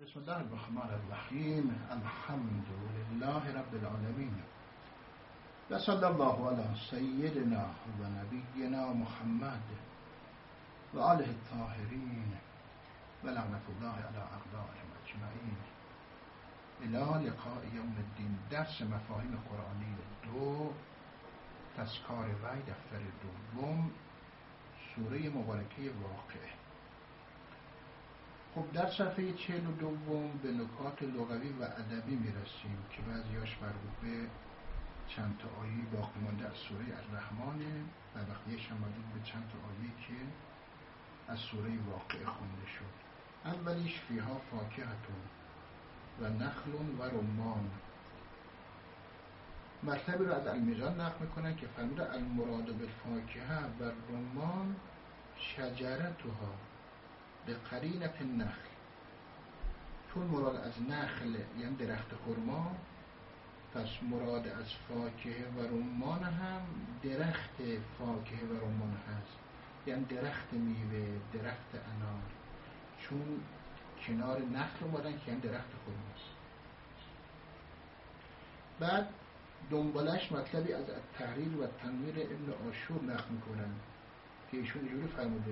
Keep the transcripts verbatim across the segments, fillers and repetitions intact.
بسم الله الرحمن الرحیم. الحمد لله رب العالمین و صلی الله علی سیدنا و نبینا محمد و آله الطاهرین و لعنت الله علی اعدائهم اجمعین. الی لقاء یوم الدین. درس مفاهیم قرآنی دو، تذکار وی، دفتر دوم، سوره مبارکه واقعه. خب در صفحه چهل و دوم به نکات لغوی و ادبی میرسیم که بعضیاش مربوط به چند تا آیه باقی مانده از سوره الرحمنه و بقیه‌اش هم مربوط به چند تا آیه که از سوره واقعه خونده شد. اولیش فیها فاکهتون و نخل و رمان. مطلبی رو از المیزان نقل میکنن که فرموده المراد بالفاکهه و رمان شجرتها به قرینت النخل. چون مراد از نخل یعنی درخت خرما، پس مراد از فاکهه و رمان هم درخت فاکهه و رمان هست، یعنی درخت میوه، درخت انار، چون کنار نخل اومدن که یعنی درخت خرماست. بعد دنبالش مطلبی از التحریر و تنویر ابن عاشور نقل میکنن که ایشون اینجوری فرموده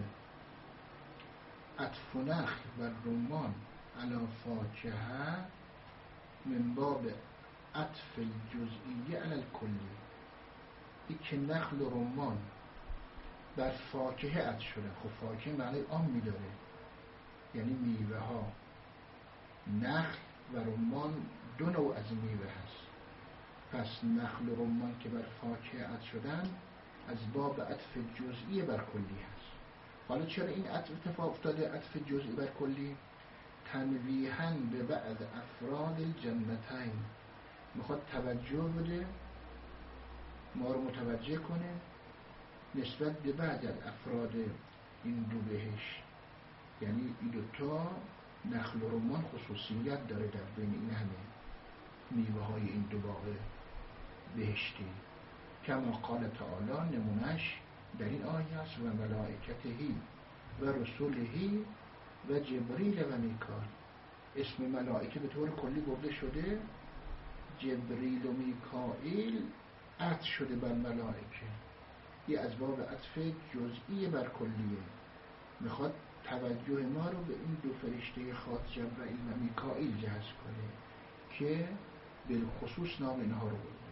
عطف نخل و رمان علی فاکهه من باب عطف الجزئیه علی الکلی. این که نخل و رمان بر فاکهه عطف شدن. خب فاکهه معنی عام میداره، یعنی میوه ها. نخل و رمان دو نوع از میوه هست، پس نخل و رمان که بر فاکهه عطف شدن از باب عطف جزئی بر کلی هست. حالا چرا این عطف اتفاق افتاده، عطف جزئی بر کلی؟ تنویحاً به بعض افراد الجنتین، میخواد توجه بده، ما رو متوجه کنه نسبت به بعض از افراد این دو بهشت. یعنی این دوتا نخل و رمان خصوصیت داره در بین این همه میوه های این دو باغ بهشتی. کما قال تعالی، نمونش در این آیه است و ملائکتهی و رسولهی و جبریل و میکائیل. اسم ملائکه به طور کلی برده شده، جبریل و میکائیل عطف شده بر ملائکه. یه از باب عطف جزئی بر کلیه، میخواد توجه ما رو به این دو فرشته خاص جبرائیل و میکائیل جذب کنه که بالخصوص نام اینها رو برده.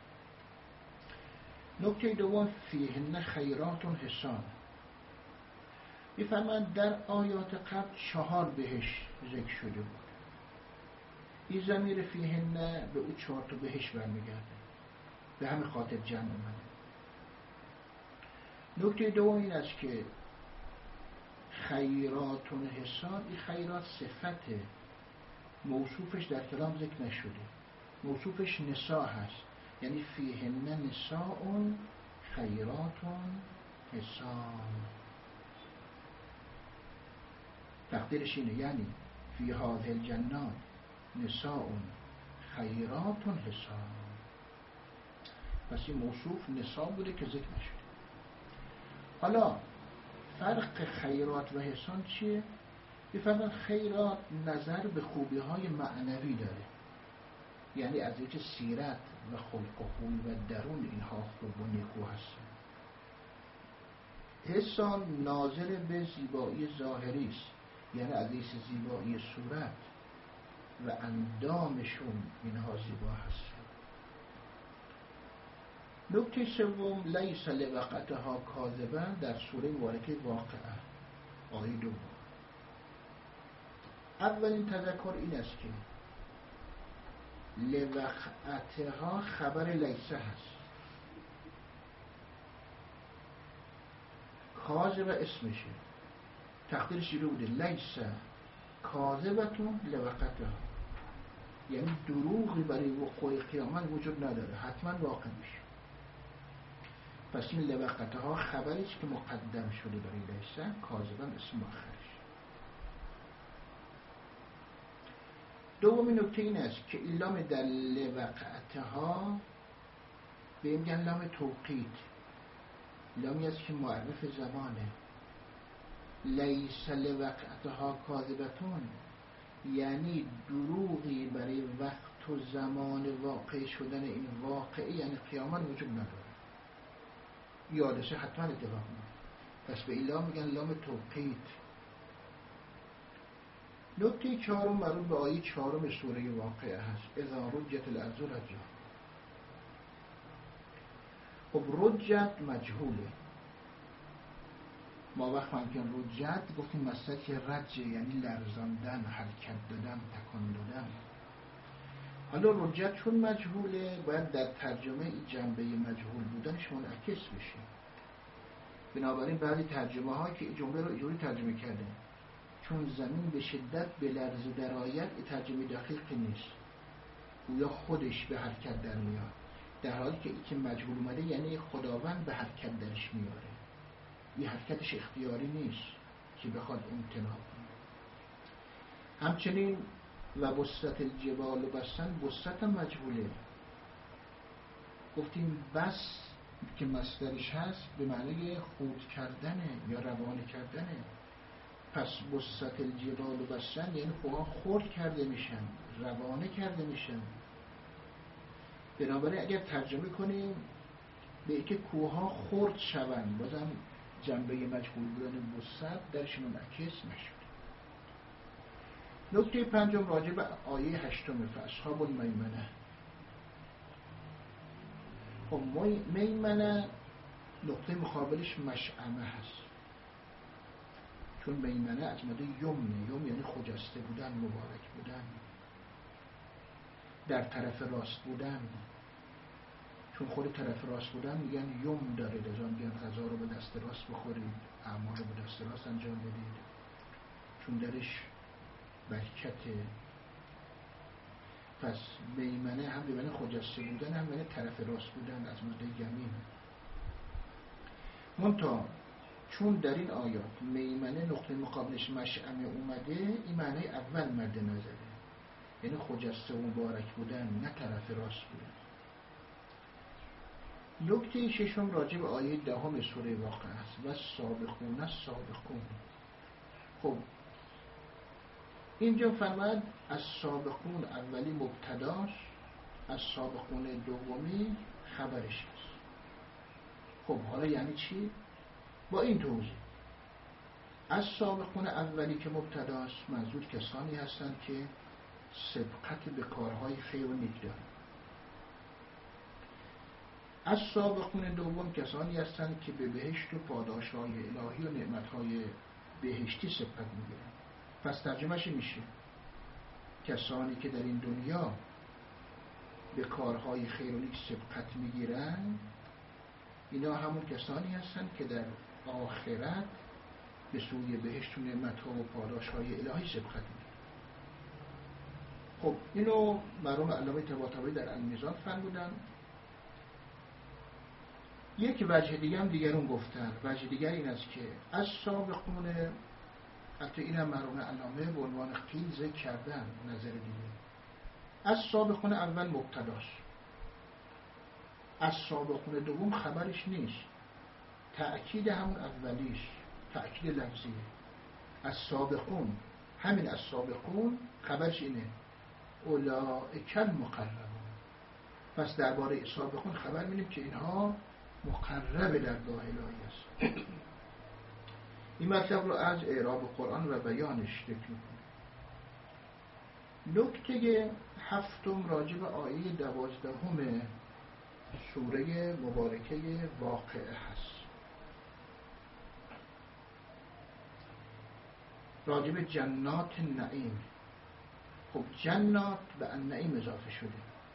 نکته دوم فیهن خیرات حسان. میفهمند در آیات قبل چهار بهش ذکر شده بود. این ضمیر فیهن به او چهار تا بهش برمیگرده، به همین خاطر جمع اومده. نکته دوم این است که خیرات حسان، این خیرات صفت موصوفش در کلام ذکر نشده، موصوفش نساء هست، یعنی فیهن نساء خیرات حسان. تقدیرش اینه، یعنی فی هذه الجنات نساء خیرات حسان. پس این موصوف نساء بوده که ذکر نشده. حالا فرق خیرات و حسان چیه؟ بفرمایید خیرات نظر به خوبی های معنوی داره، یعنی از اینکه سیرت و خلق و خوی و درون اینها خوب و نیکو هستن. حسان ناظر به زیبایی ظاهری است، یعنی از اینکه زیبایی صورت و اندامشون اینها زیبا هستن. نکته سوم لیس لوقعتها کاذبا، در سوره مبارکه واقعه آیه دوم. اولین تذکر این است که لوقعتها خبر لیسه هست، کاذب اسمشه، تقدیرش رو بوده لیسه کاذبتون لوقعتها، یعنی دروغی برای وقوع قیامت وجود نداره، حتما واقع میشه. پس این لوقعتها خبریست که مقدم شده برای لیسه، کاذبا اسم مؤخرش. دومین نکته این است که این لام در لوقعتها به این میگن لام توقیت، لامی است که معرف زمانه. لیس لوقعتها کاذبتون یعنی دروغی برای وقت و زمان واقع شدن این واقعه یعنی قیامت وجود نداره. یادشه حتما اتفاق میفته. پس به این لام میگن لام توقیت. نکته چهارم مربوط به آیه چهارم سوره واقعه هست. اذا رجت الارض رجا. خب رجت مجهوله. ما وقت میگیم رجت گفتیم مصدر که رجه یعنی لرزاندن، حرکت دادن، تکان دادن. حالا رجت چون مجهوله باید در ترجمه این جنبه مجهول بودنش منعکس بشه. بنابراین بعضی ترجمه ها که این جمله رو اینجوری ترجمه کرده چون زمین به شدت به لرزه درآید، این ترجمه دقیقی نیست. گویا خودش به حرکت در میاد، در حالی که این که مجهول اومده یعنی خداوند به حرکت درش میاره. این حرکتش اختیاری نیست که بخواد امتناع کنه. همچنین و بسط الجبال و بسن، بسط هم مجهوله. گفتیم بس که مصدرش هست به معنی خورد کردنه یا روانه کردنه. پس بسط الجبال و بسن یعنی کوها خورد کرده میشن، روانه کرده میشن. بنابراین اگر ترجمه کنیم به اینکه کوها خورد شوند، بازم جنبه مجهول بودن بسط درش منعکس نشد. نکته پنجم راجع به آیه هشتم فاصحاب المیمنه. خب میمنه نقطه مقابلش مشعمه هست، چون میمنه از ماده یمنه. یم یعنی خجسته بودن، مبارک بودن، در طرف راست بودن. چون خود طرف راست بودن میگن یم داره، لذا میگن غذا رو به دست راست بخورید، اعمال رو به دست راست انجام بدید، چون درش برکته. پس میمنه هم به معنی خجسته بودن، هم به معنی طرف راست بودن، از ماده یمین. منتها چون در این آیات میمنه نقطه مقابلش مشعمه اومده، این معنی اول مد نظره، یعنی خجسته و مبارک بودن، نه طرف راست بودن. نکته ششم راجع به آیه دهم سوره واقعه است. و سابقون السابقون. خب اینجا فرمود از سابقون اولی مبتداست، از سابقون دومی خبرش است. خب حالا یعنی چی؟ با این توضیح: از سابقون اولی که مبتداست منظور کسانی هستند که سبقت به کارهای خیر و نیک دارند. از سابقون دوم کسانی هستند که به بهشت و پاداشهای الهی و نعمتهای بهشتی سبقت میگیرند. پس ترجمهش میشه کسانی که در این دنیا به کارهای خیر و نیک سبقت میگیرند، اینا همون کسانی هستند که در آخرت به سوی بهشت و نعمتها و پاداشهای الهی سبقت میگیرند. خب اینو مرحوم علامه طباطبایی در المیزان فرمودن. یک وجه دیگه هم دیگرون گفتن. وجه دیگر این است که از سابقون، حتی این هم مرحوم علامه به عنوان قیل ذکر کردن نظر دیگه. از سابقون اول مبتداست، از سابقون دوم خبرش نیست، تأکید همون اولیش، تأکید لفظیه. از سابقون، همین از سابقون خبرش اینه اولئک المقربون. پس درباره سابقون خبر می‌دیم که اینها مقرب در گاه الهی است. این مطلب رو از اعراب قرآن و بیانش ذکر می‌کنه. نکته هفتم راجع به آیه دوازدهم سوره مبارکه واقعه هست، راجع به جنات نعیم. خب جنات به النعیم اضافه شده،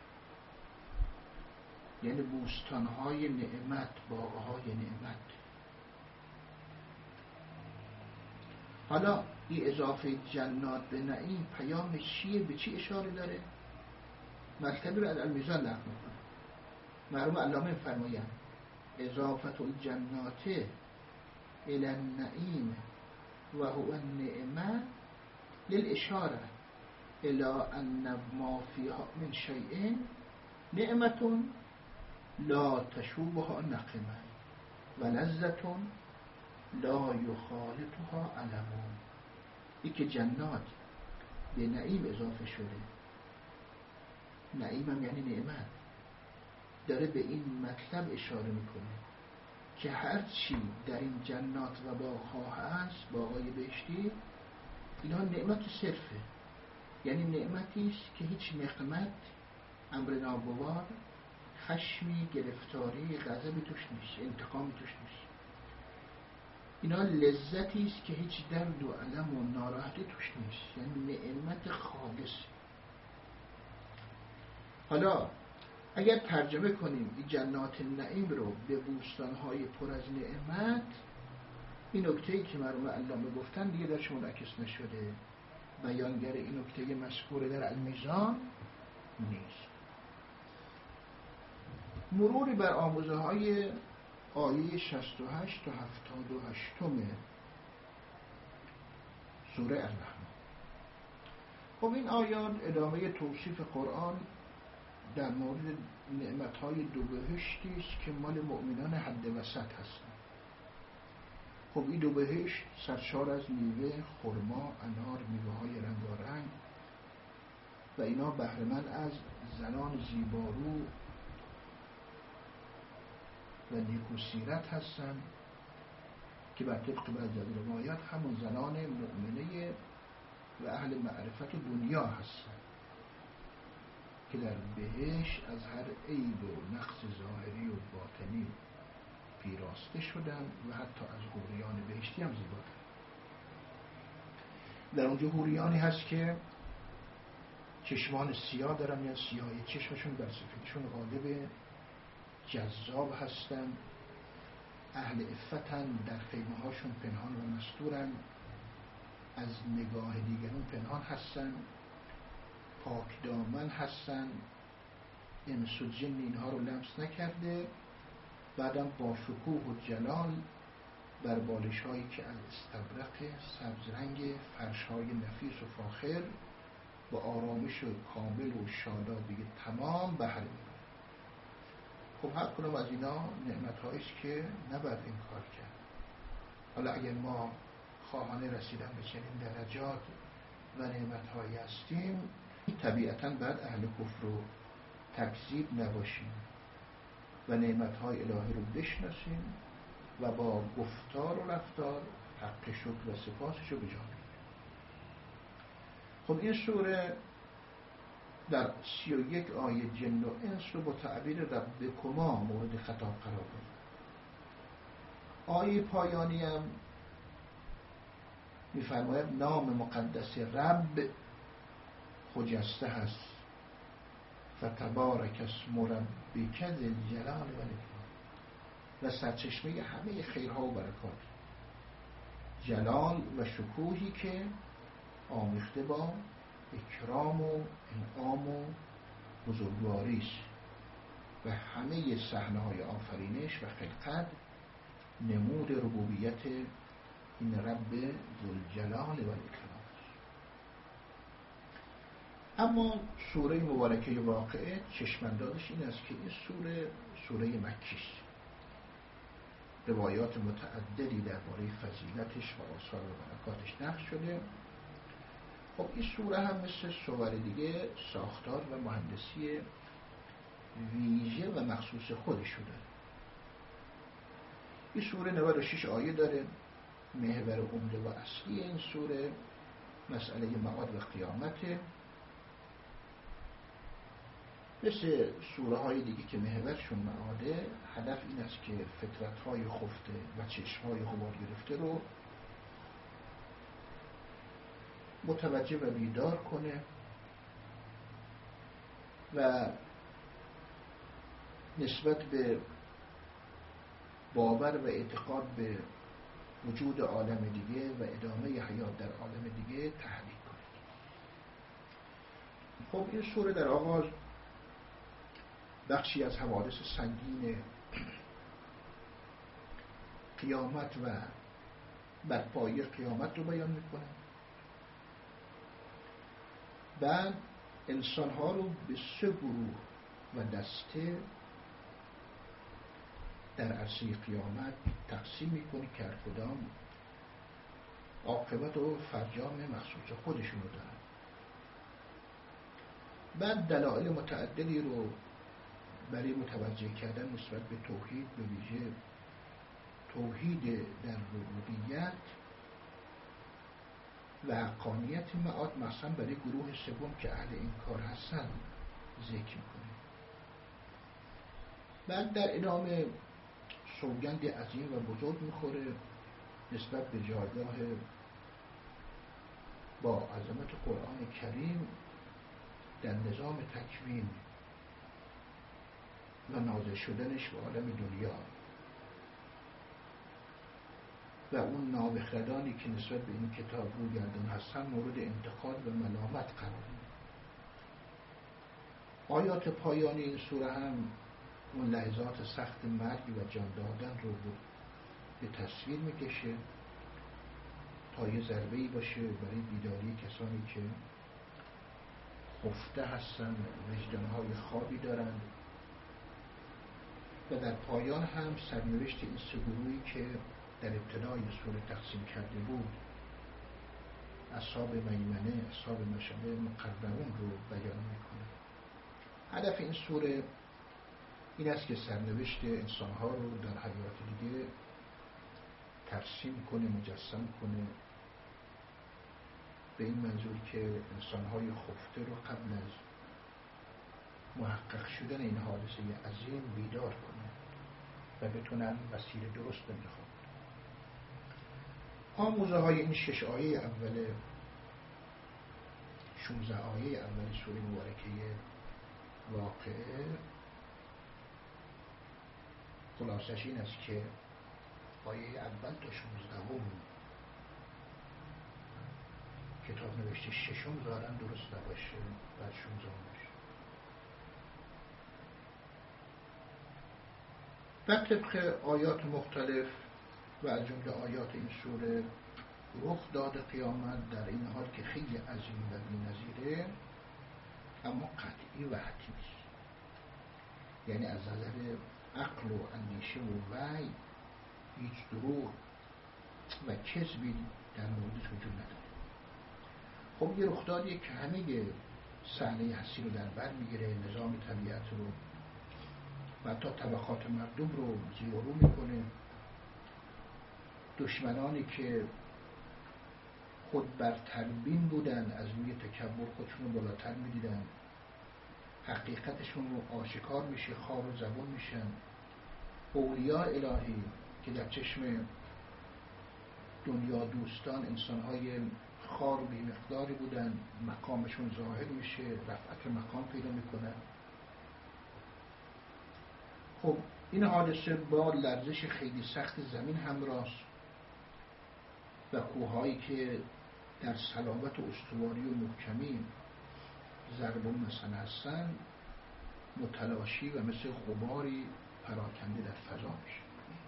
یعنی بوستان‌های نعمت، باغ‌های نعمت. حالا این اضافه جنات به نعیم پیام چیه؟ به چی اشاره داره؟ مطلبی رو از المیزان نقل می‌کنه. مرحوم علامه فرمایند اضافه الجنات الی النعیم و هو النعمه للاشاره الی ان ما فیها من شیء نعمة لا تشوبها نقمه و لذة لا یخالطها علم. این که جنات به نعیم اضافه شده. نعیم هم یعنی نعمت. داره به این مطلب اشاره میکنه که هر چی در این جنات و باغ‌ها هست، باغ‌های بهشتی، اینا نعمت صرفه. یعنی نعمتی است که هیچ نقمت، امر ناگوار، خشمی، گرفتاری، غضبی توش نیست، انتقامی توش نیست. اینا لذتی است که هیچ درد و الم و ناراحتی توش نیست، یعنی نعمت خالص. حالا اگر ترجمه کنیم این جنات نعیم رو به بوستان‌های پر از نعمت، این نکته‌ای که مرحوم علامه گفتن دیگه درش منعکس نشده. بیانگر این نکته مذکور در المیزان نیست. مروری بر آموزه های آیه شصت و هشت تا هفتاد و هشت سوره الرحمن. خب این آیات ادامه توصیف قرآن در مورد نعمت‌های دو بهشتی است که مال مؤمنان حد وسط هستند. خب این دو بهشت سرشار از میوه، خرما، انار، میوه‌های رنگارنگ و اینا بهره‌مند از زنان زیبارو و نیکوسیرت هستند که بر طبق بعضی از روایات همون زنان مؤمنه و اهل معرفت دنیا هستند که در بهشت از هر عیب و نقص ظاهری و باطنی پیراسته شدن و حتی از حوریان بهشتی هم زیباتر. در اونجا حوریانی هست که چشمان سیاه دارن، یا سیاهی چشمشون بر سفیدشون غالب، جذاب هستن، اهل عفتن، در خیمه هاشون پنهان و مستورن، از نگاه دیگران پنهان هستن، پاک دامن هستن، انس و جن اینها رو لمس نکرده. بعدم با شکوه و جلال بر بالش هایی که از استبرق سبز رنگ، فرش های نفیس و فاخر، با آرامش کامل و شادابی تمام بهره می‌برند. خب هر کدوم از اینا نعمت هاییست که نباید انکار کرد. حالا اگر ما خواهان رسیدن به چنین درجات و نعمت هایی هستیم، طبیعتاً بعد اهل کفر و تکذیب نباشیم و نعمت های الهی رو بشناسیم و با گفتار و رفتار حق شکر و سپاسش رو بجا بیاریم. خب این سوره در سی و یک آیه جن و انس رو با تعبیر ربکما مورد خطاب قرار داد. آیه پایانی هم می‌فرماید نام مقدس رب خجسته هست، فتبارک اسم ربک ذی الجلال والاکرام، و سرچشمه همه خیرها و برکات، جلال و شکوهی که آمیخته با اکرام و انعام و بزرگواری است و همه صحنه‌های آفرینش و خلقت نمود ربوبیت این رب ذوالجلال والاکرام. اما سوره مبارکه واقعه چشم‌اندازش این است که این سوره سوره مکی است. روایات متعددی درباره فضیلتش و آثار و برکاتش نقل شده. خب این سوره هم مثل سور دیگه ساختار و مهندسی ویژه و مخصوص خودشو داره. این سوره نود و شش آیه داره. محور عمده و اصلی این سوره مسئله معاد و قیامته. مثل سوره های دیگه که محورشون معاده، هدف این است که فطرت های خفته و چشم های غبار گرفته رو متوجه و بیدار کنه و نسبت به باور و اعتقاد به وجود عالم دیگه و ادامه حیات در عالم دیگه تحریک کنه. خب این سوره در آغاز بخشی از حوادث سنگین قیامت و برپایی قیامت رو بیان میکنه. بعد انسان‌ها رو به سه گروه و دسته در عرصه قیامت تقسیم میکنه که هر کدام عاقبت و فرجام مخصوص خودشونو دارن. بعد دلایل متعددی رو برای متوجه کردن نسبت به توحید، به ویژه توحید در ربوبیت و حقانیت معاد، مثلا برای گروه سوم که اهل انکار هستن ذکر میکنه. بعد در ادامه سوگند عظیم و بزرگ میخوره نسبت به جایگاه با عظمت قرآن کریم در نظام تکوین و نازل شدنش به عالم دنیا و اون نابخردانی که نسبت به این کتاب روگردان هستن مورد انتقاد و ملامت قرار میده. آیات پایانی این سوره هم اون لحظات سخت مرگ و جان دادن رو به تصویر میکشه تا یه ضربه‌ای باشه برای بیداری کسانی که خفته هستن، وجدانهای خوابی دارند. و در پایان هم سرنوشت این سه گروهی که در ابتدای سوره تقسیم کرده بود، اصحاب میمنه، اصحاب مشأمه، مقربون رو بیان میکنه. هدف این سوره این است که سرنوشت انسانها رو در حیات دیگه ترسیم کنه، مجسم کنه، به این منظور که انسانهای خفته رو قبل از محقق شدن این حادثه عظیم بیدار کنه و بتونن مسیر درست بنتخاب. آموزه های این شش آیه اول شانزده آیه اول سوره مبارکه واقعه خلاصش این است که آیه اول تا شانزدهم کتاب نوشته ششم ظاهراً درست نباشه، بعد شانزدهم باشه. و طبق آیات مختلف و از جمله آیات این سوره رخ داد قیامت در این حال که خیلی عظیم و بی‌نظیره، اما قطعی و حتمی است. یعنی از نظر عقل و اندیشه و وعی هیچ دروغ و کذبی در موردش وجود نداره. خب یه رخدادیه که همه صحنه هستی رو در بر میگیره، نظام طبیعت رو و حتی طبقات مردم رو زیر و رو میکنه. دشمنانی که خود برتربین بودن از روی تکبر خودشون رو بالاتر میدیدن، حقیقتشون رو آشکار میشه، خوار و زبون میشن. اولیاء الهی که در چشم دنیا دوستان انسانهای خوار و بی‌مقداری بودن، مقامشون ظاهر میشه، رفعت مقام پیدا میکنن. خب این حادثه با لرزش خیلی سخت زمین همراست و کوههایی که در صلابت و استواری و محکمی ضرب المثل هستن متلاشی و مثل غباری پراکنده در فضا میشه.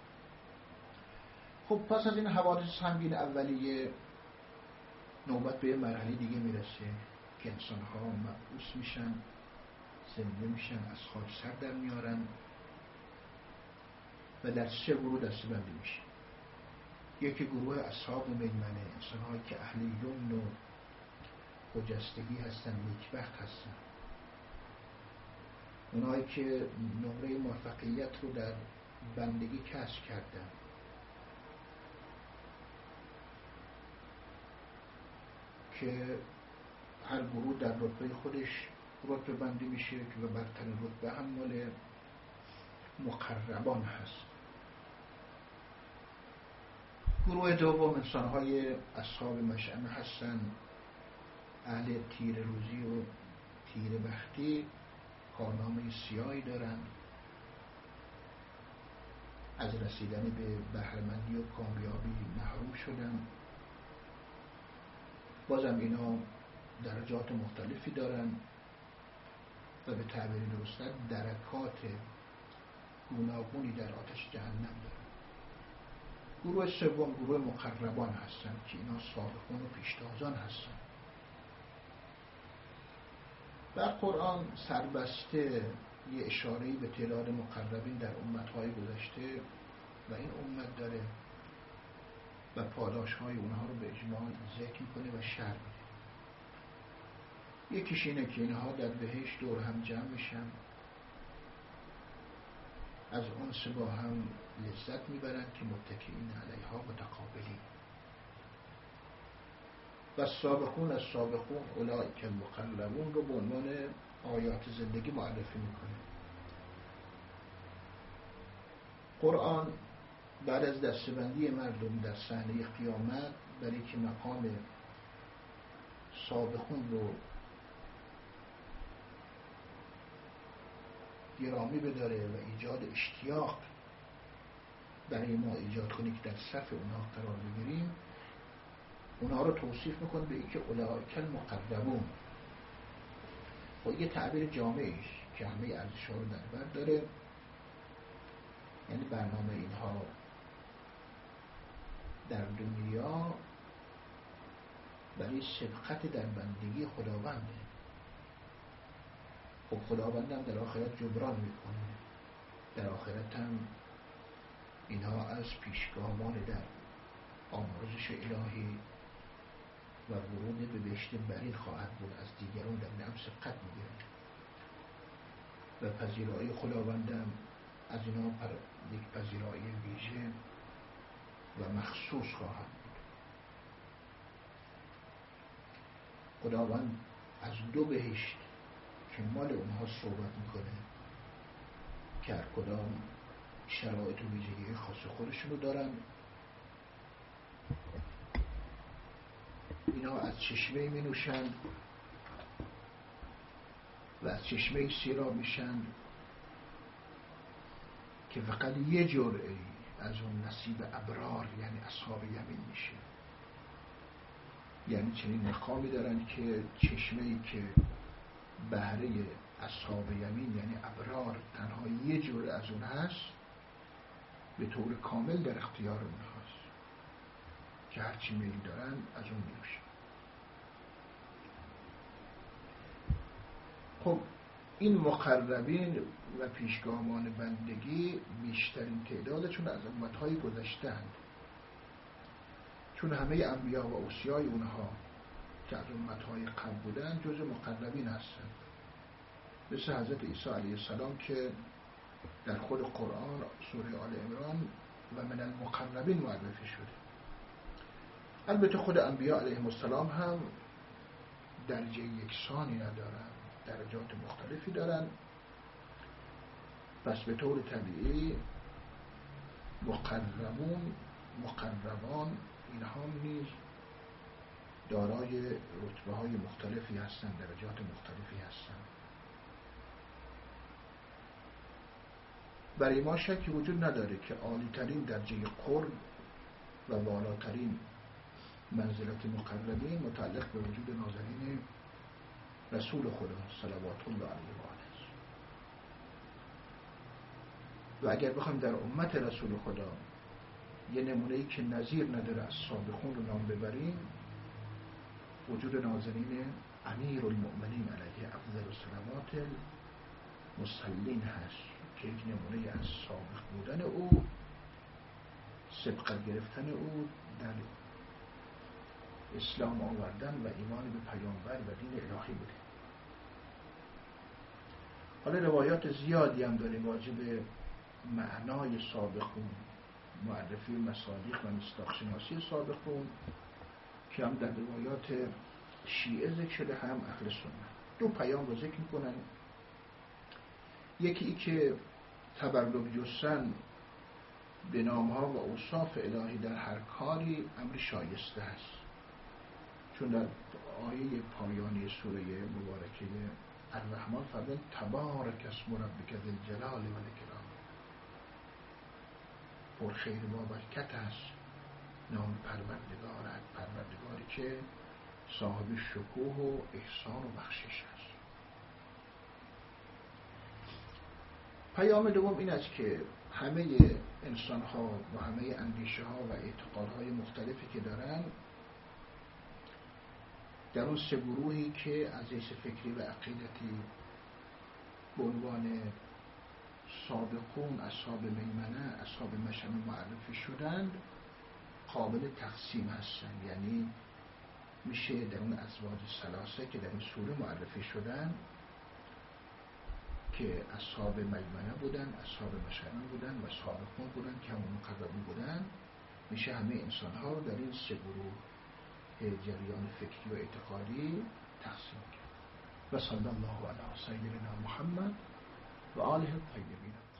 خب پس از این حوادث سنگین اولیه نوبت به مرحله دیگه میرسه که انسان‌ها مبعوث میشن، زنده میشن، از خاک سر در میارن و در سه گروه دسته بندی میشه. یکی گروه اصحاب میمنه، انسان‌هایی که اهل یمن و خجستگی هستن، نیکبخت هستن، اونایی که نمره موفقیت رو در بندگی کسب کردن، که هر گروه در رتبه خودش رتبه بندی میشه که برترین رتبه هم مال مقربان هست. گروه دوم انسان‌های اصحاب مشأمه هستن، اهل تیر روزی و تیر بختی، کارنامه سیاهی دارن، از رسیدن به بهره‌مندی و کامیابی محروم شدن. بازم اینا درجات مختلفی دارن و به تعبیر درست‌تر درکات گوناگونی در آتش جهنم دارن. گروه سوم گروه مقربان هستن که اینا صالحون و پیشتازان هستن. در قرآن سربسته یه اشاره‌ای به تعداد مقربین در امت‌های گذشته و این امت داره و پاداش‌های اونها رو به اجمال ذکر می‌کنه و شرح میده. یکیش اینه که اینها در بهشت دور هم جمع میشن، از انس با هم لذت میبرن که متکئین علیها متقابلین. و سابقون از سابقون اولئک المقربون رو به عنوان آیات زندگی معرفی میکنه. قرآن بعد از دستبندی مردم در صحنه قیامت برای که مقام سابقون رو گرامی بداره و ایجاد اشتیاق برای ما ایجاد کنه که در صف اونها قرار بگیریم، اونها رو توصیف میکنه به اینکه اولئک المقربون. با یه تعبیر جامعیش که همه ارزش‌ها رو در بر داره، یعنی برنامه اینها در دنیا برای سبقت در بندگی خداونده. خب خداوند هم در آخرت جبران میکنه، در آخرت هم اینها از پیشگامان در آمرزش الهی و ورود به بهشت برین خواهد بود، از دیگران در نعم سبقت میگیرن و پذیرایی خداوندم از اینها پر یک پذیرایی ویژه و مخصوص خواهد بود. خداوند از دو بهشت که مال اونها صحبت میکنه که هر کدام شرایط و ویژگی خاص خودشونو دارن. اینا از چشمه می نوشن و از چشمه سیراب میشن که فقط یه جرعه از اون نصیب ابرار یعنی اصحاب یمین میشه. یعنی چنین مقامی دارن که چشمه‌ای که بهره اصحاب یمین یعنی ابرار تنها یه جرعه از اون هست، به طور کامل در اختیار اونهاست که هرچی میل دارن از اون می‌نوشن. خب این مقربین و پیشگامان بندگی بیشترین تعدادشون از امتهای گذشته‌اند، چون همه انبیا و اوصیای اونها که از امتهای قبل بودن جزء مقربین هستند، مثل حضرت عیسی علیه السلام که در خود قرآن سوره آل عمران و من المقربین معرفی شده. البته خود انبیا علیهم السلام هم درجه یکسانی ندارن، درجات مختلفی دارن. پس به طور طبیعی مقربون مقربان اینها نیز دارای رتبه های مختلفی هستند، درجات مختلفی هستند. برای ما شکی وجود نداره که عالی ترین درجه قرب و بالاترین منزلت مقربین متعلق به وجود نازنین رسول خدا صلوات الله علیه و آله است. و اگر بخوایم در امت رسول خدا یه نمونه‌ای که نظیر نداره از سابقون رو نام ببریم، وجود نازنین امیر المؤمنین علیه افضل الصلوات المصلین هست که یک نمونه از سابق بودن او، سبقت گرفتن او در اسلام آوردن و ایمان به پیامبر و دین الهی بوده. حالا روایات زیادی هم داریم راجع به معنای سابقون، معرفی مصادیق و مصداق‌شناسی سابقون که هم در روایات شیعه ذکر شده، هم اهل سنت. دو پیام رو ذکر میکنن. یکی ای که تبرک جستن به نامها و اوصاف الهی در هر کاری امر شایسته است، چون در آیه پایانی سوره مبارکه الرحمن فرمود تبارک اسم ربک ذی الجلال و الاکرام، پر خیر و برکت است نام پروردگارت، پروردگاری که صاحب شکوه و احسان و بخشش است. پیام دوم این است که همه انسان ها و همه اندیشه ها و اعتقادهای مختلفی که دارن، در اون سه گروهی که از حیث فکری و عقیدتی به عنوان سابقون، اصحاب میمنه، اصحاب مشأمه معرفی شدند، قابل تقسیم هستند. یعنی میشه در اون ازواج ثلاثه که در این سوره معرفی شدن که اصحاب میمنه بودن، اصحاب مشعمه بودن و سابقون بودن که همون مقربون بودن، میشه همه انسان ها رو در این سه گروه جریان فکری و اعتقادی تقسیم کرد. و صلی الله علی سیدنا محمد و آله الطیبین.